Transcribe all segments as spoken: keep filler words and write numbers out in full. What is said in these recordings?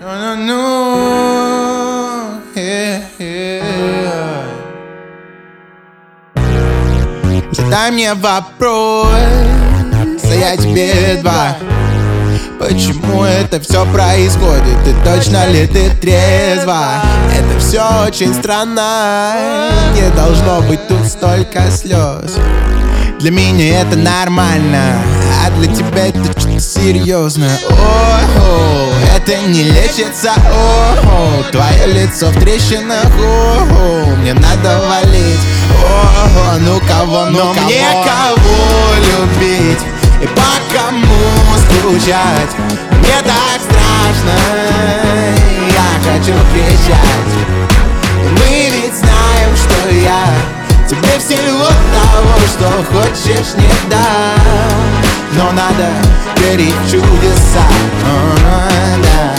No, no, no. Yeah, yeah. Задай мне вопрос, а я тебе два. Почему это все происходит? И точно ли ты трезва? Это все очень странно. Не должно быть тут столько слез. Для меня это нормально, а для тебя это что-то серьезное. О-о, это не лечится. О-о, твое лицо в трещинах. О-о, мне надо валить. О-о, ну кого, ну Но кого? мне кого любить и по кому скучать? Мне так страшно, я хочу кричать. И мы ведь знаем, что я тебе всего того, что хочешь, не дам. Но надо верить в чудеса. О, да.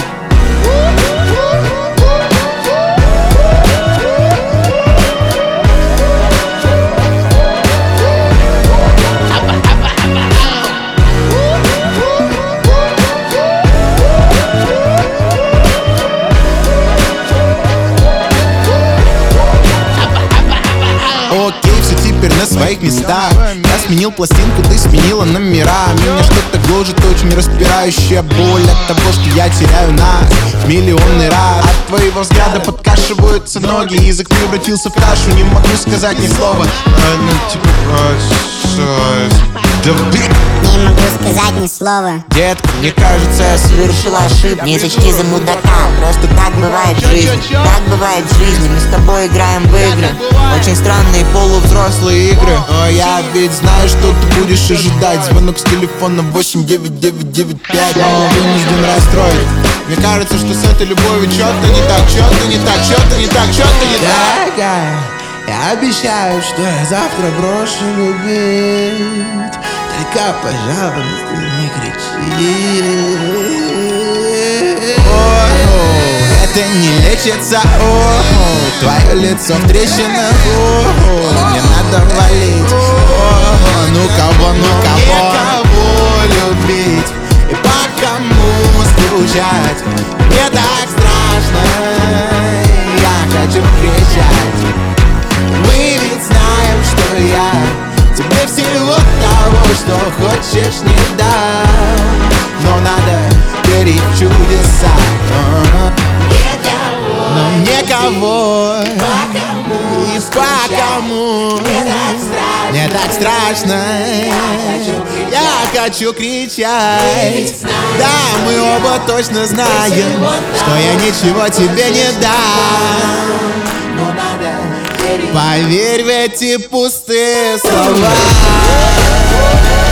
Окей, все теперь на своих местах. Я сменил пластинку, ты сменила номера. Меня что-то гложет, очень распирающая боль от того, что я теряю нас в миллионный раз. От твоего взгляда подкашиваются ноги, язык превратился в кашу, не могу сказать ни слова. А, ну, типа, прощаюсь. Да блин. Не могу сказать ни слова. Детка, мне кажется, я совершила ошибку. Не сочти за мудака, просто так бывает в жизни. Так бывает в жизни, мы с тобой играем в игры. Очень странные полувзрослые игры. Но я ведь знаю, что ты будешь ожидать. Звонок с телефона восемь девять девять девять пять. Но вынужден расстроить. Мне кажется, что с этой любовью что-то не так, что-то не так, что-то не так, что-то не так. Дорогая, я обещаю, что я завтра брошу любить. Только, пожалуйста, не кричи. О-о, это не лечится. О-о, твое лицо в трещинах. О-о, мне надо валить. О-о, ну кого, ну кого? Кого любить и по кому скучать? Мне так страшно, я хочу кричать. Мы ведь знаем, что я тебе всего того, что хочешь, не дам. Но надо верить в чудеса. Но мне кого и по кому? Мне так страшно, я хочу кричать. Да, мы оба точно знаем, что я ничего тебе не дам. Поверь в эти пустые слова.